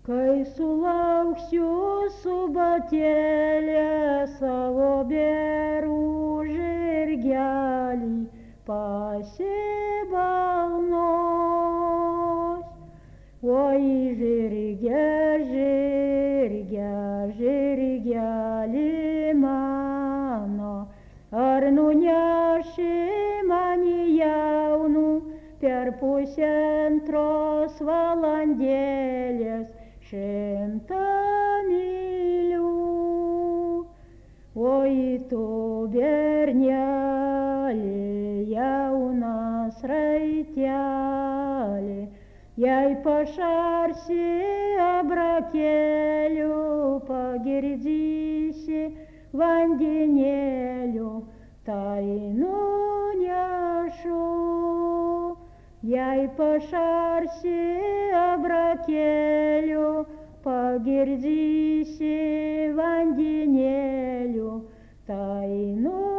Kai sulauksiu subatėlė savo berų žirgelį pasibalnos. Oi, žirge, žirge, žirgelį mano, ar nuneši mani jaunų per pusantros valandėlės 100 mylių. Oi, tu berneli, jaunas raitelį, jei pašarsi abrakėlių, pagirdysi vandenėlių, tai nunešu. Jei pašarsi abrakėlių, pagirdysi vandenėlių, tai nunešu.